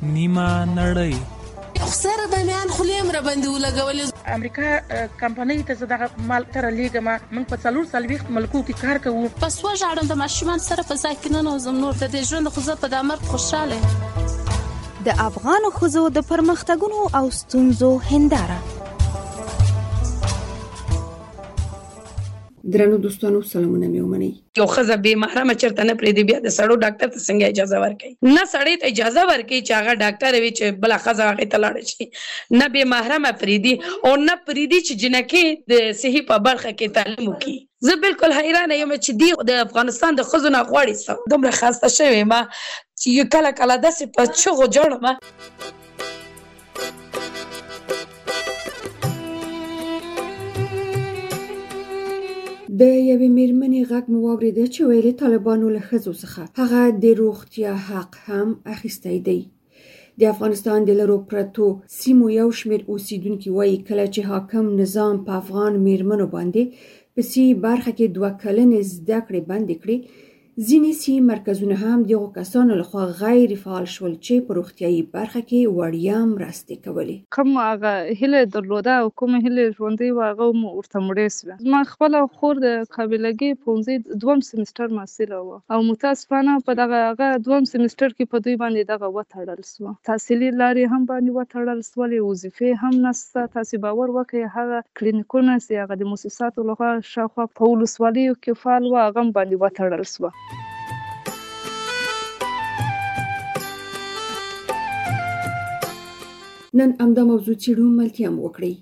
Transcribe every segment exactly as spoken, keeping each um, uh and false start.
نیمه نړۍ. خسر د میان خلیم را باندې ولګولې. امریکا کمپنۍ ته زه دغه مال تر لېږم. موږ په څلور څلوېښت ملکو کې کار کوو. پس وژاړم د ماشومان سره په ځای کې ننوځم. نور د دې ژوند خو زه په دا مرګ خوشحاله یم. د افغانو ښځو د پرمختګونو او ستونزو هنداره. درنو دوستانو سلامونه مې ومنئ. یو ښځه بې محرمه چېرته نه پرېږدي، بیا د سړو ډاکټر ته څنګه اجازه ورکوي؟ نه سړی ته اجازه ورکوي چې هغه ډاکټر وي چې بله ښځه هغې ته لاړه شي، نه بې محرمه پرېږدي او نه پرېږدي چې جنکۍ د صحي په برخه کې تعلیم وکړي. زه بالکل حیرانه یم چې دی د افغانستان د ښځو نه غواړي څه. دومره خسته شوې یم چې کله کله داسې په چغو جوړم. د یوې میرمنې غږ مو واورېده چې ویلې طالبانو له ښځو څخه هغه د روغتیا حق هم اخیستی دی. د افغانستان د لرو پرتو سیمو یو شمېر اوسیدونکي وایي کله چې حاکم نظام په افغان میرمنو باندې په سی برخه کې دوه کلنې زده کړې بندې کړې، ځینې سی مرکزونه هم دغو کسانو لخوا غیر فعال شول چې په روغتیایي برخه کې وړیا مرستې کولې. کوم هغه هیله درلوده او کوم هیله ژوندۍ وه هغه مو ورته مړې سوه. زما خپله خور د قابلګۍ پوهنځۍ دوم سمستر محصله وه او متاسفانه په دغه هغه دوم سمستر کې په دوی باندې دغه وتړل سوه. تحصیلي لارې هم باندې وتړل سولې، وظیفې هم نشته. تاسې باور وکړئ هغه کلینیکونه چې هغه د مؤسساتو لخوا شاوخوا په ولسوالیو کې فعال وه هغه هم باندې وتړل سوه. نن همدا موضوع څېړو، ملتیا مو وکړئ.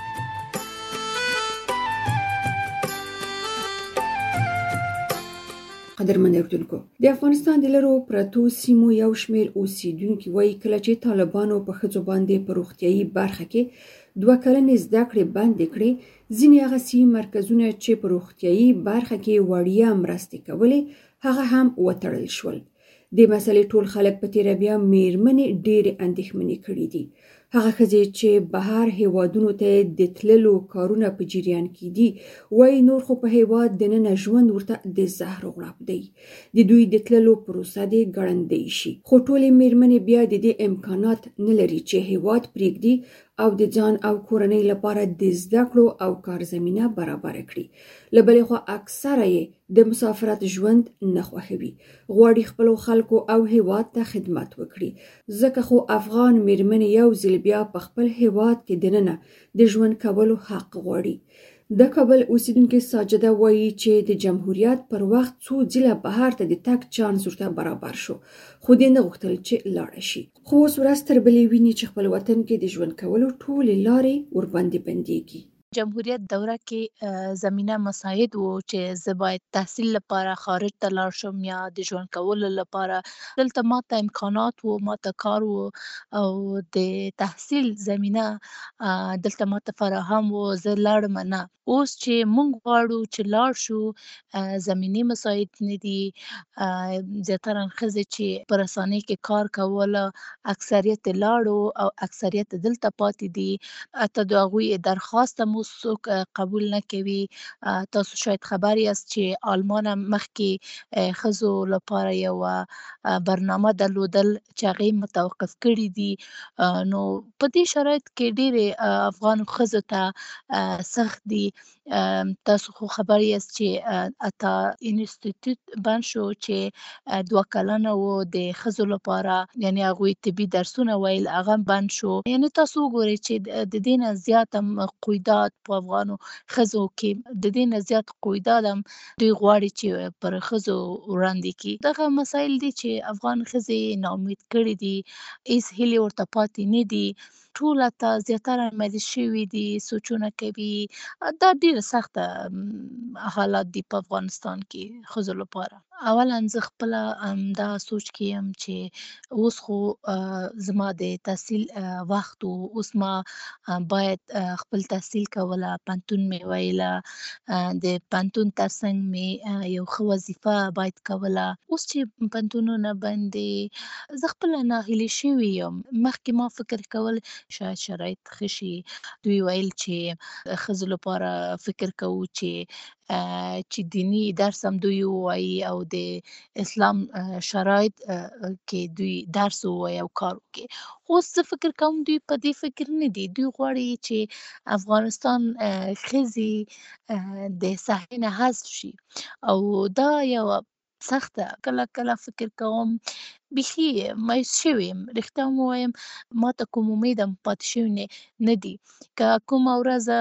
قدرمن اورېدونکو، د افغانستان د لرو پرتو سیمو یو شمېر اوسیدونکي وایي کله چې طالبانو په ښځو باندې په روغتیایي برخه کې دوه کلنې زده کړې بندې کړې، ځینې هغه سی مرکزونه چې په روغتیایي برخه کې وړیا مرستې کولې هغه هم وتړل شول. د مسلې ټول خلک په تېره بیا میرمنې ډېرې اندېښمنې کړي دي. هغه ښځې چې بهر هیوادونو ته د تللو کارونه په جریان کې دي وایي نور خو په هیواد دننه ژوند ورته د زهر غړپ دی. د دوی د تللو پروسه دې ګړندۍ شي، خو ټولې میرمنې بیا د دې امکانات نه لري چې هیواد پرېږدي او د ځان او کورنۍ لپاره د زده کړو او کار زمینه برابر کړي. له بلې خوا اکثره یې د مسافرت ژوند نه خوښوي، غواړي خپلو خلکو او هیواد ته خدمت وکړي. ځکه خو افغان میرمنې یو ځل بیا په خپل هیواد کې دننه د ژوند کولو حق غواړي. د کابل اوسیدونکې ساجده وایي چې د جمهوریت پر وخت څو ځله بهر ته د تګ چانس ورته برابر شو، خو دې نه غوښتل چې لاړه شي. خو اوس ورځ تر بلې ویني چې خپل وطن کې د ژوند کولو ټولې لارې ورباندې بندېږي. جمهوریت دوره کې زمینه مساعد وو چې زه باید تحصیل لپاره خارج ته لاړ شم یا د ژوند کولو لپاره. دلته ماته امکانات وو، ماته کار وو او د تحصیل زمینه دلته ماته فراهم وو. زه لاړم نه. اوس چې مونږ غواړو چې لاړ شو زمینی مساعد نه دي. زیاتره ښځې چې په رسانۍ کې کار کوله اکثریت لاړو او اکثریت دلته پاتې دي. حتی د هغوی درخواست مو څوک قبول نه کوي. تاسو شاید خبر یاست چې آلمان هم مخکې ښځو لپاره یوه برنامه درلودل چې هغې متوقف کړي دي. نو په دې شرایط کې ډېرې افغان ښځو ته سخت دي. تاسو خو خبر یاست چې اتا انسټیټیوټ بند شو چې دوه کلنه و د ښځو لپاره، یعنی هغوی طبي درسونه ویل هغه بند شو. یعنی تاسو وګورئ چې د دې نه زیات هم قیودات په افغانو ښځو کې د دې نه زیات قیودات هم دوی غواړي چې پر ښځو وړاندې کړي. دغه مسایل دي چې افغان ښځې ناامید کړي دي، هېڅ هیلې ورته پاتې نه دي. ټوله ته زیاتره مریض شوي دي، سوچونه کوي. دا ډېره سخته حالات دي په افغانستان کې ښځو لپاره. اولا زه خپله همدا سوچ کې یم چې اوس خو زما د تحصیل وخت و، اوس ما باید خپل تحصیل کوله، پوهنتون مې ویله، د پوهنتون ترڅنګ مې یو ښه وظیفه باید کوله. اوس چې پوهنتونونه بند دي زه خپله ناهیلې شوې یم. مخکې ما فکر کول شاید شرایط ښه شي. دوی ویل چې ښځو لپاره فکر کوو چې چې دینی درس هم دوی ووایي او د اسلام شرایط کې دوی درس ووایي او کار وکړي. خو زه فکر کوم دوی په دې فکر نه دي. دوی غواړي چې افغانستان ښځې د صحنې نه حذف شي او دا یوه سخته کله کله فکر کوم بیخي مایوس شوې یم. رښتیا هم ووایم ما ته کوم امید هم پاتې شوی نه دي. که کومه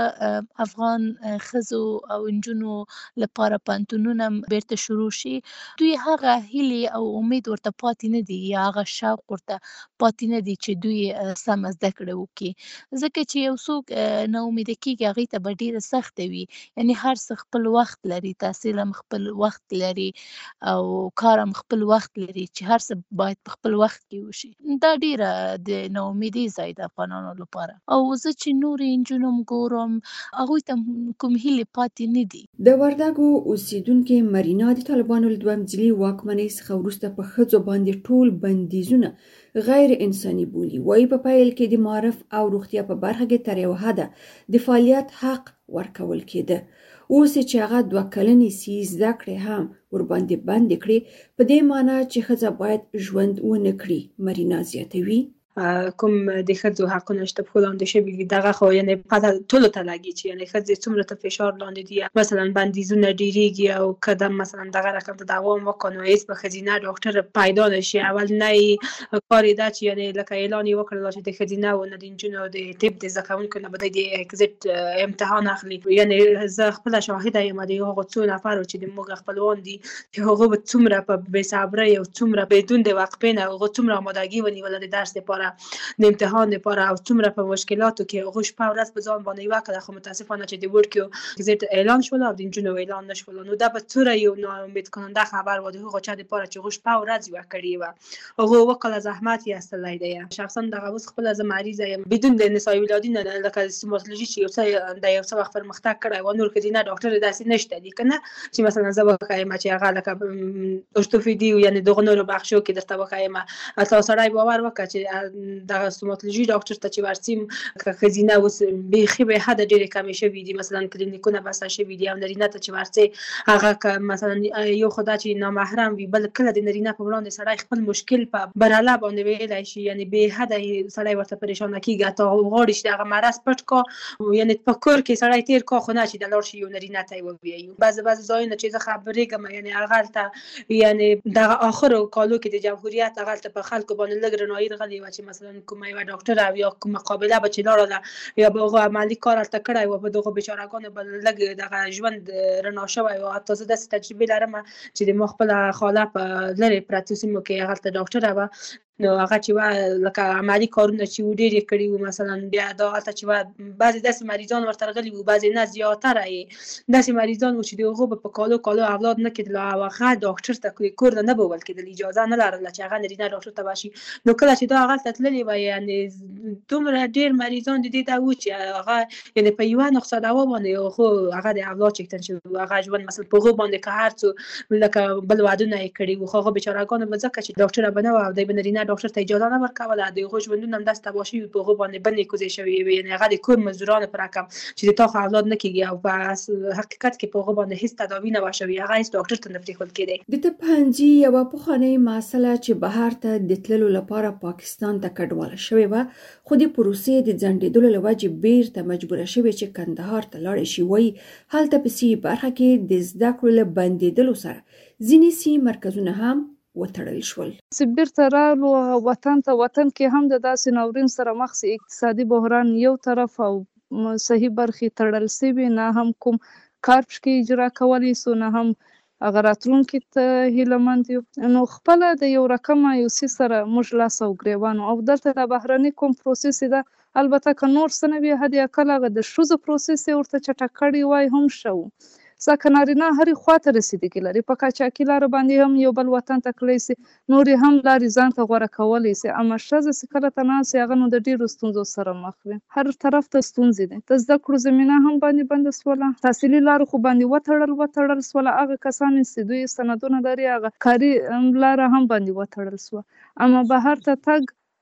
ورځ افغان ښځو او نجونو لپاره پوهنتونونه هم بیرته شروع شي دوی هغه هیلې او امید ورته پاتې نه دي یا هغه شوق ورته پاتې نه دي چې دوی سمه زده کړه وکړي. ځکه چې یو څوک ناامیده کېږي هغې ته به ډېره سخته وي. یعنې هر څه خپل وخت لري، تحصیل هم خپل وخت لري او کار هم خپل وخت لري چې هر څه باید په خپل وخت کې وشي. دا ډیره د ناامیدۍ ځای د افغانانو لپاره او زه چې نورې نجونې هم ګورم هغوی ته کوم هیلې پاتې نه دي. د وردګو اوسیدونکې مرینا د طالبانو له دویم ځلي واکمنۍ څخه وروسته په ښځو باندې ټول بندیزونه غیر انساني بولي. وایي په پیل کې د معارف او روغتیا په برخه کې تر یو حده د فعالیت حق ورکول کېده. اوس چې هغه دوه کلنې سي زده کړې هم ورباندې بندې کړې په دې معنی چې ښځه باید ژوند ونه کړي. مرینا زیاتوي کوم د ښځو حقونه شته پښو لاندې شوي دي دغه خو یعنې پته ټولو ته لګي چې یعنې ښځې څومره ته فشار لاندې دي. مثلا بندیزونه ډېرېږي او که د مثلا دغه رقم ته دوام وکړو نو هېڅ به ښځینه ډاکټر پیدا نه شي. اول نه یې کار یې ده چې یعنې لکه اعلان یې وکړل چې د ښځینه او نه د نجونو د طب د زده کوونکو نه به دوی د اکزیټ امتحان اخلي. یعنې زه خپله شاهده یم د هغو څو نفرو چې د موږ خپلوان دي چې هغوی به څومره په بېصبرۍ او څومره بدون د وقفې نه هغوی څومره آمادګي ونیوله د درس دپاره د امتحان لپاره او څومره په مشکلاتو کې هغوی شپه ورځ په ځان باندې وکړه. خو متاسفانه چې د وړکیو اکزیټ اعلان شول او د نجونو اعلان نه شول نو دا به څومره یو ناامید کننده خبر و د هغو چا دپاره چې هغوی شپه ورځ یوه کړې وه. هغوی وکړه زحمت یې ایستلی دی. شخصا دغه اوس خپله زه مریضه یم بدون د نسایي ولادي نه لکه سټوماتولوژي چې یو څه د یو څه وخت پرمختګ کړی و نور ښځینه ډاکټر داسې نشته دي که نه چې مثلا زه وښیم چې هغه لکه ارتوپیدي یعنې دغو نورو بخشو کې درته وښیم. تا سړی باور وکړه چې دغه ستوماتولوژي ډاکټر ته چې ورسیم که ښځینه اوس بیخي بې حده ډېرې کمې شوي دي. مثلا کلینیکونه بسته شوي دي او نرینه ته چې ورسې هغه که مثلا یو خو دا چې نامحرم وي بل کله د نرینه په وړاندې سړی خپل مشکل په برله باندې ویلی شي. یعنې بې حده سړی ورته پریشانه کېږي حتی غواړي چې دغه مرض پټ کا یعنې په کور کې سړی تېر کا خو نه چې د لاړ شي یو نرینه ته یې ووایي. بعضې بعضې ځایونه چې زه خبرېږم یعنې هغلته یعنې دغه آخرو کالو کې د جمهوریت هغلته په خلکو باندې لږ رڼایي راغلې وه چې مثلا کومه یوه ډاکټره او یا کومه قابله به چې لاړله یا به هغو عملي کار هلته کړی و به دغو بېچارهګانو به لږ دغه ژوند رڼا شوی و. حتی زه داسې تجربې لرم چې د ما خپله خاله په لرې پرتو سیمو کې هغلته ډاکټره وه نو هغه چې وه لکه عملي کارونه چې و ډېر یې کړي وو. مثلا بیا دا هلته چې وه بعضې داسې مریضان ورته راغلي وو بعضې نه زیاتره یې داسې مریضان وو چې د هغو به په کالو کالو اولاد نه کېدل او هغه ډاکټر ته کور ته نه به وړل کېدل اجازه نه لرله چې هغه نرینه ډاکټر ته به شي. نو کله چې دا هغلته تللې وه یعنې دومره ډېر مریضان د دې ته وو چې هغه یعنې په یوه نقصه دوا باندې خو هغه د اولاد چکتن شوي هغه ژوند مثلا په هغو باندې که هر څو لکه بل ودونه یې کړي وو خو هغه بېچارهګانو به ځکه چې ډاکټره به نه وه او دی به نرینه ډاکټر ته اجازه نه ورکوله د هغو ژوندونه هم داسې تباه شوي په هغو باندې بندې کوزې شوې وې. یعنې هغه د کور مزدورانو په رقم چې د تا خو اولاد نه کېږي او په حقیقت کې په هغو باندې هېڅ تداوي نه وه شوې هغه هېڅ ډاکټر ته نه پرېښودل کېدی. د طب پوهنځي یوه پخوانۍ محصله چې بهر ته د تللو لپاره پاکستان ته کډواله شوې وه خو د پروسې د ځنډېدلو له وجې بیرته مجبوره شوې چې کندهار ته لاړې شي. وایي هلته په سي برخه کې د زده کړو له بندېدلو سره ځینې سي مرکزونه هم وتړل شول. چې بیرته راغلو وطن ته وطن کې هم د داسې ناورین سره مخ سي اقتصادي بحران یو طرف او صحیح برخې تړل سوي نه هم کوم کار پکې اجرا کولی سو نه هم هغه راتلونکي ته هیلهمند یو. نو خپله د یو رقم مایوسي سره موږ لاس او ګرېوان او دلته د بهرني کوم پروسس ده البته که نور څه نه وي حد اقل هغه د ښځو پروسس یې ورته چټک کړی وای هم ښه و. ځکه نارینه هرې خواته رسیدګي لري په قاچاقي لاره باندې هم یو بل وطن ته کړی سي نورې هم لارې ځان ته غوره کولی سي. اما ښځه چې کله ته ناست یې هغه نو د ډېرو ستونزو سره مخ وي. هر طرف ته ستونزې دي. د زده کړو زمینه هم باندې بنده سوله تحصیلي لارو خو باندې وتړل وتړل سوله. هغه کسان چې دوی سندونه لري هغه کاري لاره هم باندې وتړل سوه. اما بهر ته تګ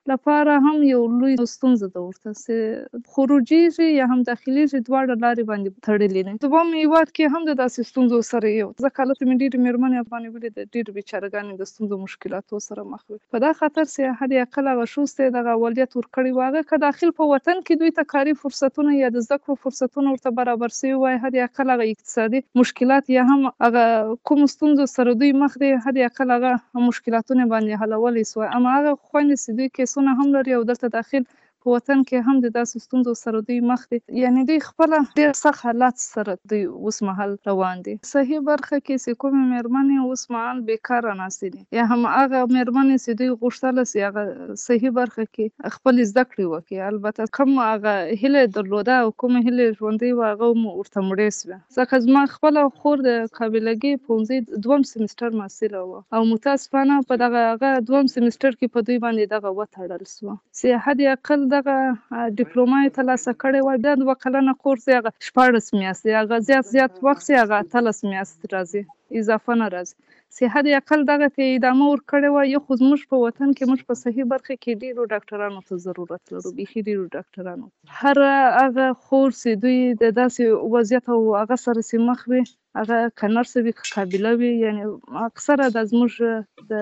لپاره هم یو لوی ستونزه ده ورته چې خروجیږي یا هم داخليږي دواړه لارې باندې تړلې دي. دویم هیواد کې هم د داسې ستونزو سره یو ځکه هلته مې ډېرې مېرمنې افغانې ولیدې ډېرې بېچارهګانې د ستونزو مشکلاتو سره مخ وي. په دا خاطر چې حد اقل هغه شوز ته دغه اولویت ورکړی و هغه که داخل په وطن کې دوی ته کاري فرصتونه یا د زده کړو فرصتونه ورته برابر سوي وای حد اقل هغه اقتصادي مشکلات یا هم هغه کوم ستونزو سره دوی مخ دي حد اقل هغه مشکلاتونه باندې حلولی سوای. اما هغه خویندې چې دوی کیسونه هم لري او دلته داخل په وطن کې هم د داسې ستونزو سره دوی مخ دي یعنی دوی خپله ډېر سخت حالات سره دوی اوس مهال روان دي. صحیح برخه کې چې کومې مېرمنې اوس مهال بېکاره ناستې دي یا هم هغه مېرمنې چې دوی غوښتله چې هغه صحیح برخه کې خپلې زده کړې وکړي البته کوم هغه هیله یې درلوده او کومې هیلې ژوندۍ وه هغه مو ورته مړې سوې ځکه زما خپله خور د قابلګۍ پوهنځي دوم سیمسټر محصله وه او متاسفانه په دغه هغه دوم سیمسټر کې په دوی باندې دغه وتړل سوه چې حد اقل دغه ډیپلوما یې ترلاسه کړې وه بیا دوه کلنه کورس یې هغه شپاړس میاشتې هغه زیات زیات وخت یې هغه اتلس میاشتې راځي اضافه نه راځي چې حد اقل دغه ته ادامه ورکړې وه یو خو زموږ په وطن کې موږ په صحیح برخه کې ډېرو ډاکټرانو ته ضرورت لرو بیخي ډېرو ډاکټرانو هر هغه خور چې دوی د داسې وضعیت او هغه سره چې مخ وي هغه که نرسه وي که قابله وي یعنی اکثره د زموږ د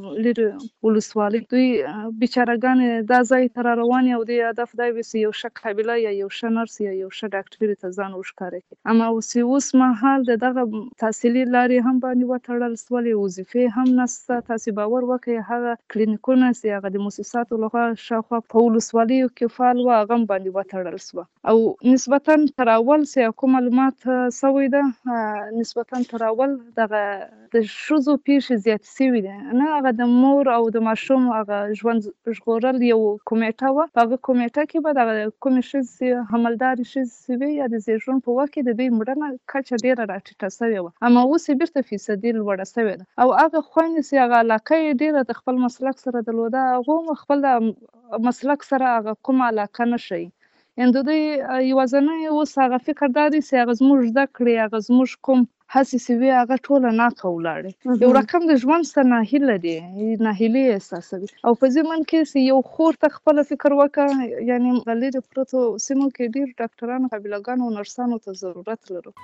لرې ولسوالۍ دوی بیچارهګانې دا ځای ته را روانې او دوی هدف دا وي چې یو ښه قابله یا یو ښه نرس یا یو ښه ډاکټري ته ځان وښکاره کړي. اما چې اوس مهال د دغه تحصیلي لارې هم باندې وتړل سولې وظیفې هم نشته. تاسې باور وکړئ هغه کلینیکونه چې هغه د موسساتو لخوا شاوخوا په ولسوالیو کې فعال وه هغه هم باندې وتړل سوه او نسبتا تر اول چې کوم معلومات سوی ده نسبتا تر اول دغه د ښځو پیښې زیاتې سوي دي نه هغه د مور او د ماشوم هغه ژوند ژغورل یو کمیټه وه په هغه کمیټه کې به دغه کومې ښځې حملدارې ښځې وې یا د زیږون په وخت کې د دوی مړینه کچه ډېره راټیټه سوې وه اما اوس یې بېرته فیصدي لوړه سوې ده او هغه خویندې چې هغه علاقه یې ډېره د خپل مسلک سره درلوده هغو هم خپل مسلک سره هغه کومه علاقه نه ښیي یعنې د دوی یوازینی اوس هغه فکر دا دی چې هغه زموږ زده کړې هغه زموږ کوم هڅې چې وي هغه ټوله ناکه ولاړې یو رقم د ژوند څخه ناهیله دي ناهیلي احساسوي او په ضمن کې چې یو خور ته خپله فکر وکړه یعنې لرې پرتو سیمو کې ډېر ډاکټرانو قابلګانو او نرسانو ته ضرورت لرو.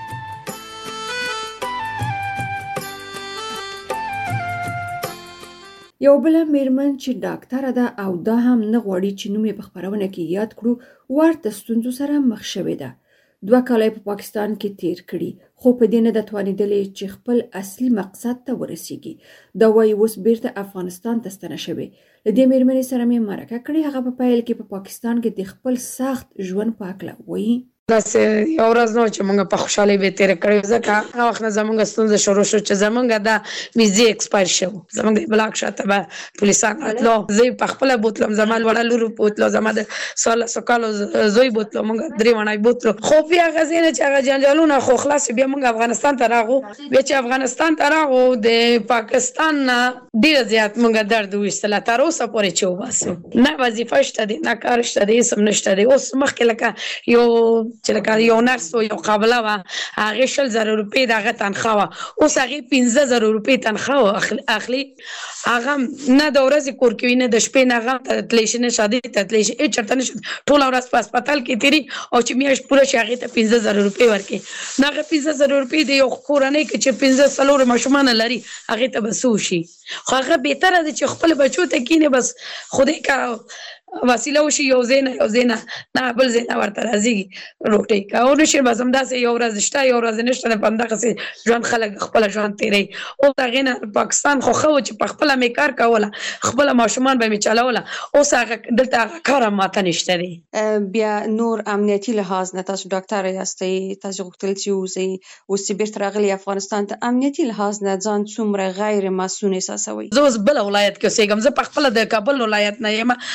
یو بله میرمن چې ډاکټره ده او دا هم نه غواړي چې نوم یې په خپرونه کې یاد کړو ورته ستونزو سره مخ شوې ده. دوه کاله په پاکستان کې تیر کړي خو په دې نه ده توانېدلې چې خپل اصلي مقصد ته ورسیږي. دا وایي اوس بیرته افغانستان ته ستنه شوې. له دې میرمنې سره مې مرکه کړې هغه په پیل کې په پاکستان کې د خپل سخت ژوند په هکله وایي. داسې یو ورځ نه چې موږ په خوشحالۍ به تېره کړې ځکه هغه وخت نه زموږ ستونزه شروع شو چې زموږ دا ویزې اکسپایر شو زموږ د بلاک شاته به پولیسان راتلو زه یې په خپله بوتلم زما لوړه لور بوتلو زما د څوارلسو کالو زوی بوتلو موږ درې واړه بوتلو خو بیا هغه ځای نه چې هغه جنجالونه خو خلاص بیا موږ افغانستان ته راغو بیا چې افغانستان ته راغو د پاکستان نه ډېر زیات موږ درد وایستله تر اوسه پورې چې وباسو نه وظیفه شته دی نه کار شته دی هېڅ هم نشته دی. اوس مخکې لکه یو چې لکه یو نرس و یو قابله وه هغې شل زره روپۍ د هغه تنخواه وه اوس هغې پنځه زره روپۍ تنخواه اخلي هغه نه د ورځې کور کې وي نه د شپې نه هغه ته تللی شي نه شادۍ ته تللی شي هېڅ چېرته نه شي ټوله ورځ په هسپتال کې تېري او چې میاشت پوره شي هغې ته پنځه زره روپۍ ورکړي نو هغه پنځه زره روپۍ د یو کورنۍ کې چې پنځه څلور ماشومان لري هغې ته به څه وشي خو هغه بهتره ده چې خپل بچو ته کښېني بس خدای کاره وسیله وشي یو ځای نه یو ځای نه نه بل ځای نه ورته راځي روټۍ که ونشي بس همداسې یو ورځ شته یو ورځ نشته په همدغسې ژوند خلک خپله ژوند تېروي. اوس هغې نه پاکستان خو ښه و چې په خپله مې کار کوله خپله ماشومان به مې چلوله اوس هغه دلته هغه کار هم ماته نشته دی. بیا نور امنیتي لحاظ نه تاسو ډاکټره یاستئ تاسو غوښتل چې ووځئ اوس چې بېرته راغلي افغانستان ته امنیتي لحاظ نه ځان څومره غیر مسؤون احساسوئ؟ زه اوس بله ولایت کې اوسېږم زه په خپله د کابل ولایت نه یم زه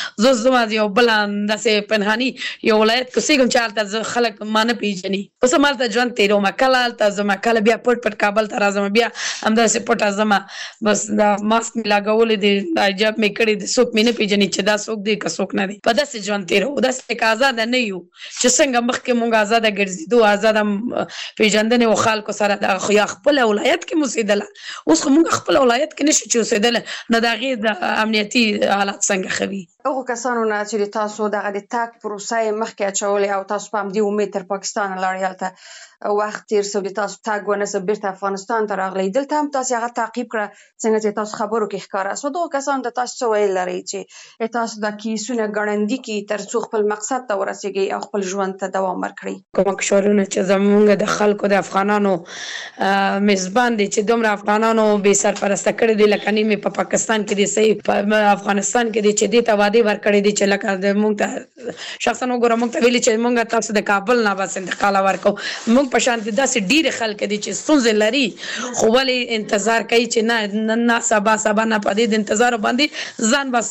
زما یو بل داسې پنهاني یو ولایت کې اوسېږم چې هلته زه خلک ما نه پېژني. اوس هم هلته ژوند تېروم، کله هلته ځم کله بیا پټ پټ کابل ته راځم، بیا همداسې پټه ځم. بس دا ماسک مې لګولی دی، دا حجاب مې کړی دی، څوک مې نه پېژني چې دا څوک دی که څوک نه دی. په داسې ژوند تېروو، داسې لکه ازاده نه یو چې څنګه مخکې مونږ ازاده ګرځېدو، ازاده پېژندنې و خلکو سره. دغه خو یا خپله ولایت کې مو اوسېدله، اوس خو مونږ خپله ولایت کې نشو چې اوسېدلی، نو د هغې د امنیتي حالات څنګه ښه وي. هغو کسانو نه چې د تاسو دغه د تګ پروسه یې مخکې اچولې او تاسو په همدې امید تر پاکستان لاړئ، هلته وخت تېر شو، د تاسو تګ ونه شو، بېرته افغانستان ته راغلی، دلته هم تاسې هغه تعقیب کړه څنګه چې تاسو خبرو کې ښکاره شوه. دغو کسانو ته تاسو څه ویل لرئ چې تاسو دا کیسونه ګړندي کړي تر څو خپل مقصد ته ورسېږئ او خپل ژوند ته دوام ورکړئ؟ کوم کشورونه چې زمونږ د خلکو د افغانانو میزبان دي، چې دومره افغانانو بې سرپرسته کړي دي، لکه نیمې په پاکستان کې دي، صحیح په افغانستان کې دي، چې دې ته وعدې ورکړې دي چې لکه د مونږ ته شخصا وګوره مونږ ته ویلي چې مونږ تاسو د کابل نه بس انتقال ورکوو. مونږ په شان داسې ډېرې خلک دي چې ستونزې لري خو ولې انتظار کوي چې نه نن نه سبا سبا نه په دې د انتظار باندې ځان بس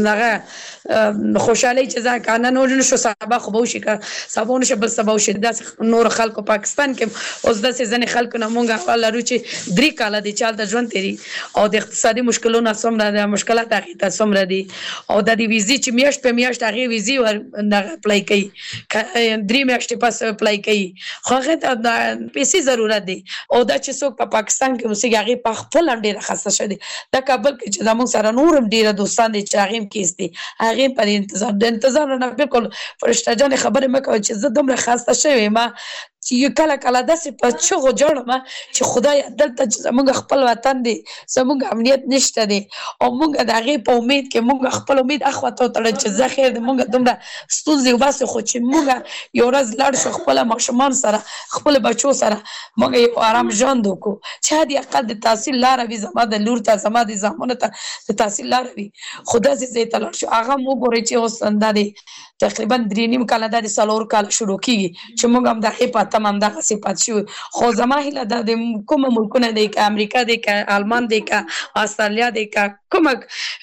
دغه خوشحالۍ چې ځان که نن ونشو سبا خو به وشي، که سبا ونشو بل سبا وشي. داسې نور خلکو پاکستان کې اوس داسې ځینې خلکو نه مونږ لرو چې درې کاله دي چې هلته ژوند تېري او د اقتصادي مشکلونه څومره د مشکلات هغې ته څومره دي او د دې ویزې چې میاشت په میاشت هغې ویزې ور دغه اپلای کوي، درې میاشتې پس اپلای کوي، خو هغې ته پیسې ضرورت دی. او دا چې څوک په پاکستان کې اوسېږي هغې په خپله هم ډېره خسته شوې دي. دا کابل کې چې زموږ سره نور هم ډېره دوستان دي چې هغې هم کیس دي، هغې هم په دې انتظار د انتظار نه بالکل فرشته جانې خبرې مه کوه چې زه دومره خسته شوې یم چې کله کله داسې په چغو جوړم چې خدایه دلته چې زموږ خپل وطن دی، زموږ امنیت نشته دی او موږ د هغې په امید کې موږ خپل امید اخواته وتړل چې زه خیر دی موږ دومره ستونزې وباسو، خو چې موږ یو ورځ لاړ شو خپله ماشومان سره خپلو بچو سره موږ یو آرام ژوند وکړو، چې حد اقل د تحصیل لاره وي زما د لور ته، زما د زامنو ته د تحصیل لاره وي. خو داسې ځای ته لاړ شو، هغه هم وګورئ چې اوس دا دی تقریبا درې نیم کاله دا د څلور کاله شروع کېږي چې موږ هم د هغې په تم همدغسې پاتې شوي. خو زما هیله دا د کومه ملکونه دی، که امریکا دی، که آلمان دی، که استرالیا دی، که کومه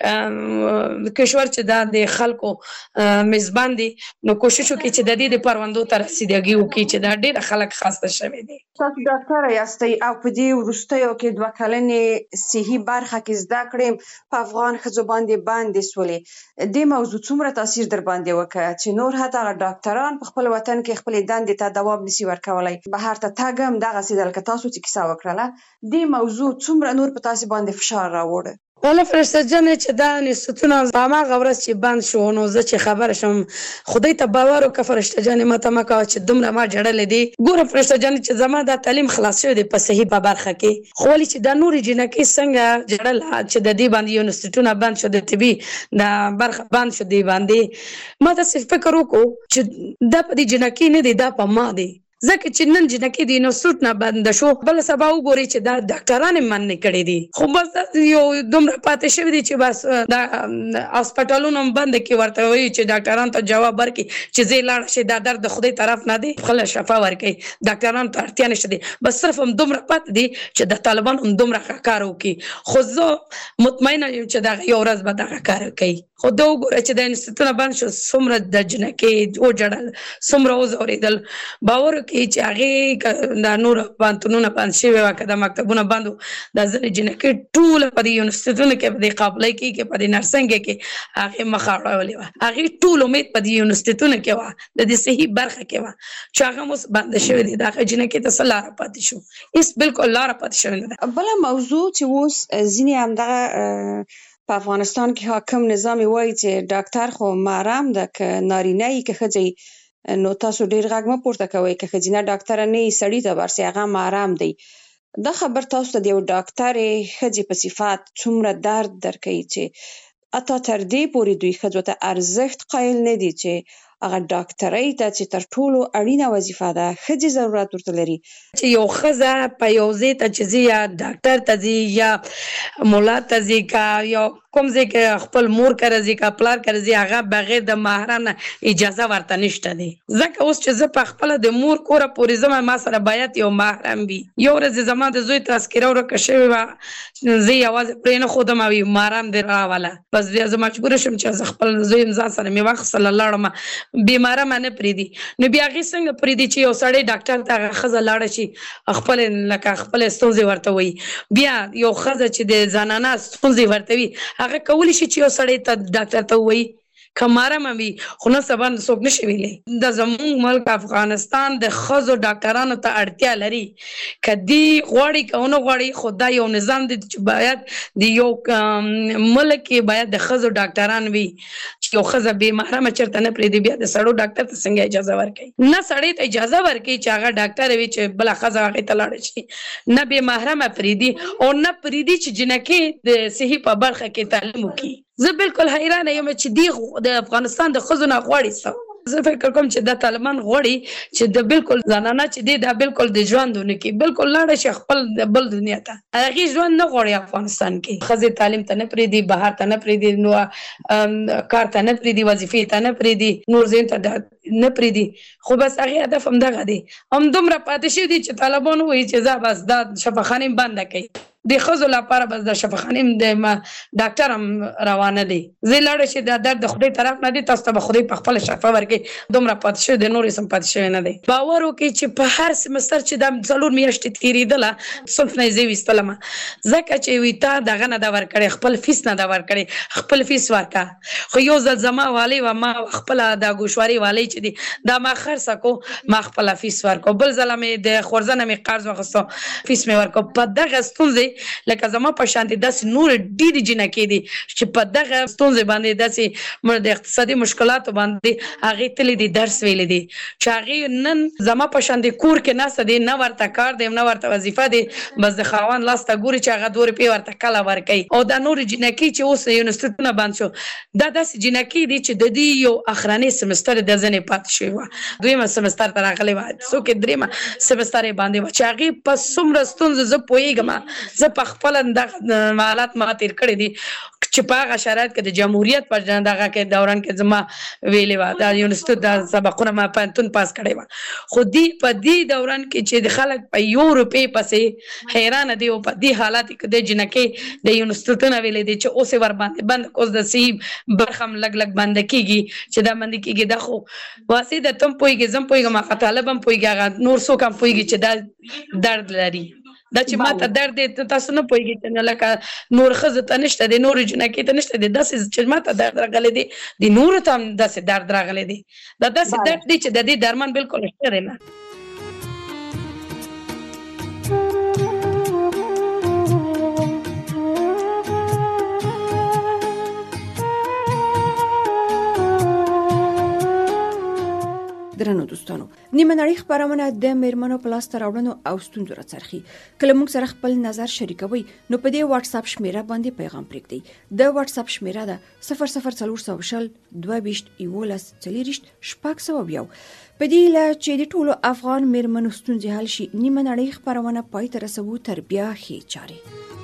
کشور چې دا د خلکو میزبان دی، نو کوشش وکړي چې د دې د پروندو ته رسیدګي وکړي چې دا ډېره خلک خسته شوي دي. تاسو ډاکټره یاستئ او په دې وروستیو کې دوه کلنې صحي برخه کې زده کړې په افغان ښځو باندې باندې سولې، دې موضوع څومره تاثیر در باندې وکړ چې نور حتی هغه ډاکټران په خپل وطن کې خپلې دندې ته دوام نشي ورکولی، بهر ته تګ هم دغسې ده لکه تاسو چې کیسه وکړله، دې موضوع څومره نور په تاسې باندې فشار راوړه؟ والا فرشته جانې چې دا انستیتونه په هماغه ورځ چې بند شو نو زه چې خبره شم خدای ته باور وکړه فرشته جانې ماته مه کوه چې دومره ما جړلې دي. ګوره فرشته جانې چې زما دا تعلیم خلاص شوی دی په صحي په برخه کې، خو ولې چې دا نورې جینکۍ څنګه جړل چې د دې باندې یو انستیتونه بند شو، د طبي دا برخه بند شو، دې باندې ما داسې فکر وکړو چې دا په دې جینکۍ نه دی، دا په ما دی، ځکه چې نن جنکۍ د انسټیټیوټ نه بنده شو، بله سبا وګورئ چې دا ډاکټران یې منع کړي دي، خو بس یو دومره پاتې شوي دي چې بس دا هسپتالونه هم بنده کړي، ورته وایي چې ډاکټرانو ته جواب ورکړي چې ځئ لاړه شئ دا درد د خدای طرف نه دی، خپله شفا ورکوي، ډاکټرانو ته اړتیا نشته دی، بس صرف هم دومره پاتې دي چې د طالبان هم دومره ښه کار وکړي. خو زه مطمئنه یم چې دغه یو ورځ به دغه کار کوي. خو دا وګوره چې د انستیتونه بند شو، څومره د جنکۍ وجړل، څومره وځورېدل، باور کې چې هغې دا نور پوهنتونونه بند شوي وه، که دا مکتبونه بند وو، دا ځینې جنکۍ ټوله په دې یونیورسټیتونو کې په دې قابلۍ کې کې په دې نرسنګ کې هغې مخه اړولې وه، هغې ټول امید په دې یونیورسټیتونو کې وه، د دې صحي برخه کې وه چې هغه هم اوس بنده شوي دي. د هغې جنکۍ ته څه لاره پاتې شو؟ هېڅ بالکل لاره پاتې شوې نه ده. بله موضوع چې اوس ځینې همدغه په افغانستان کې حاکم نظام وایي چې ډاکټر خو محرم ده، که نارینه یي که ښځه نو تاسو ډېر غږ مه پورته کوئ، که ښځینه ډاکټره نه یي سړي ته ورسئ هغه محرم دی. دا خبر تاسو ته د یو ډاکټرې ښځې په صفت څومره درد درکوي چې حتی تر دې پورې دوی ښځو ته ارزښت قایل نه دي چې هغه ډاکټرۍ ته چې تر ټولو اړینه وظیفه ده ښځې ضرورت ورته لري چې یو ښځه په یو ځای ته چې ځي یا ډاکټر ته ځي یا مولا ته ځي که یا کوم ځای کې خپل مور کره ځي که پلار کره ځي هغه بغیر د محرم نه اجازه ورته نشته دی ځکه اوس چې زه په خپله د مور کوره پورې ځم ما سره باید یو محرم وي یو ورځ زما د زوی تذکره ورکه شوې وه زه یوازې پرې نه ښودم او محرم دې راوله بس بیا زه مجبوره شوم چې زه خپل زوی ځان سره مې واخیستله لاړم بې محرمه نه پرېږدي نو بیا هغې څنګه پرېږدي چې یو سړی ډاکټر ته هغه ښځه لاړه شي خپلې لکه خپلې ستونزې ورته وایي بیا یو ښځه چې د زنانه ستونزې ورته وي هغه کولی شي چې یو سړی ته ډاکټر ته ووایي که محرمه وي خو نن سبا څوک نشي ویلی د زموږ ملک افغانستان د ښځو ډاکټرانو ته اړتیا لري که دوی غواړي که ونه غواړي خو دا یو نظام دی چې باید د یو ملک کې باید د ښځو ډاکټران وي چې یو ښځه بې محرمه چېرته نه پرېږدي بیا د سړو ډاکټر ته څنګه اجازه ورکوي نه سړی ته اجازه ورکوي چې هغه ډاکټر وي چې بله ښځه هغې ته لاړه شي نه بې محرمه پرېږدي او نه پرېږدي چې جنکۍ د صحي په برخه کې تعلیم وکړي زه بالکل حیرانه یم چې دی د افغانستان د ښځو نه غواړي څه زه فکر کوم چې دا طالبان غواړي چې د بالکل زنانه چې دی دا بالکل د ژوند ونه کړي بالکل لاړه شي خپل د بل دنیا ته هغې ژوند نه غواړي افغانستان کې ښځې تعلیم ته نه پرېږدي بهر ته نه پرېږدي نو کار ته نه پرېږدي وظیفې ته نه پرېږدي نور ځایونو ته نه پرېږدي خو بس هغې هدف همدغه دی همدومره پاتې شوي دي چې طالبان ووایي چې زه بس دا شفاخانې بنده کوي د ښځو لپاره بس د شفاخانې د ډاکټر هم روانه دی زه لاړه شي دا درد د خدای طرف نه دی تاسو ته به خدای په خپله شفا ورکړي دومره پاتې شوی دی نور هېڅ هم پاتې شوی نه دی باور وکړئ چې په هر سمستر چې دا څلور میاشتې تېرېدله صنف نه یې زه ویستلم ځکه چې وي تا دغه نه ده ورکړی خپل فیس نه ده ورکړی خپل فیس ورکړه خو یو ځل زما والی وه ما خپله د ګوشواري والی چې دی دا ما خرڅه کو ما خپله فیس ورکړو بل ځله مې د خورزه نه مې قرض واخیستو فیس مې ورکړو په دغه ستونزې لکه زما په شان دي داسې نور ډېرې جنکۍ دي چې په دغه ستونزې باندې داسې د اقتصادي مشکلاتو باندې هغې تللی دي درس ویلی دي چې هغې نن زما په شان دي کور کې ناسته دي نه ورته کار دی نه ورته وظیفه دی بس د خاوند لاس ته ګوري چې هغه دوه روپۍ ورته کله ورکوي او دا نورې جنکۍ چې اوس یونیورسټونه بند شو دا داسې جنکۍ دي چې د دې یو اخرنۍ سمستر د ځنې پاتې شوې وه دویمه سمستر ته راغلې وه څوک یې درېیمه سمستر یې باندې وه چې هغې په څومره ستونزو زه پوهېږم زه په خپله دغه حالات ما تېر کړي دي چې په هغه شرایط کې د جمهوریت په دغه کې دوران کې زما ویلې وه دا یونیورسټي د سبقونه ما پوهنتون پاس کړی وه خو دې په دې دوران کې چې د خلک په یو روپۍ پسې حیرانه دي او په دې حالات کې د جنکۍ د یونیورسټونه ویلې دي چې اوس یې ورباندې بند اوس د صحي برخه هم لږ لږ بنده کېږي چې دا بنده کېږي دا خو واسې د ته هم پوهېږي زه هم پوهېږم هغه طالب هم پوهېږي هغه نور څوک هم پوهېږي چې دا درد لري دا چې ما ته درد دی تاسو نه پوهېږئ چې نه لکه نور ښځو ته نشته دی نورو جنکۍ ته نشته دی داسې چې ما ته درد راغلی دی د نورو ته هم داسې درد راغلی دی دا داسې درد دی چې د دې درمان بالکل شته دی نه درنو دوستانو نیمه نړۍ خپرونه د میرمنو په لاسته راوړنو او ستونزو راڅرخي کله موږ سره خپل نظر شریکوي نو په دې واتس اپ شمیره باندې پیغام پرېږدئ د واتس اپ شمیره ده صفر صفر څلور سوه شل دوه ویشت یولس څلېرویشت شپږ سوه یو په دې هیله چې د ټولو افغان میرمنو ستونزې حل شي نیمه نړۍ خپرونه پای ته رسوو تر بیا ښې چارې